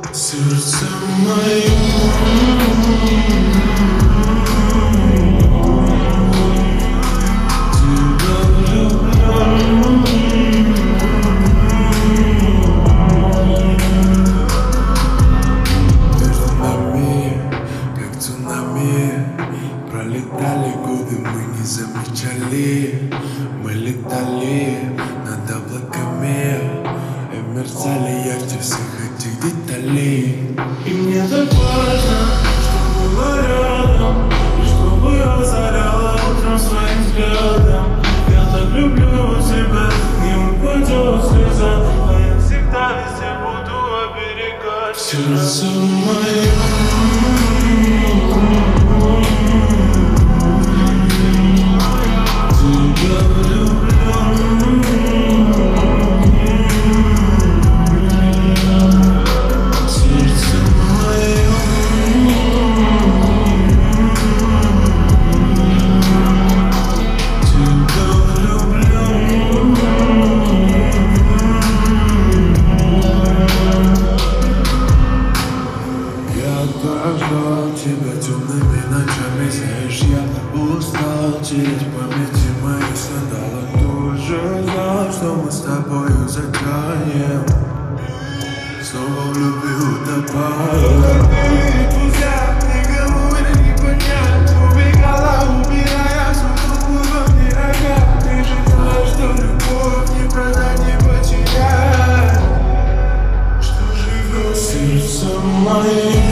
Сердце мое. Пролетали годы, мы не замечали. Мы летали над облаками и мерцали ярче всех этих деталей. И мне так важно, что было рядом, и чтобы озаряло утром своим взглядом. Я так люблю тебя, не упадет слеза, а я всегда везде буду оберегать. Сердце мое. Ждал тебя темными ночами, знаешь, я устал терять в памяти моих скандалов. Тоже знал, что мы с тобою затянем, снова в любви утопаем. Друзья, никому это не понять. Убегала, убирая суку в не рога. Ты же знаешь, что любовь не продать, не потерять. Что живет сердце мое.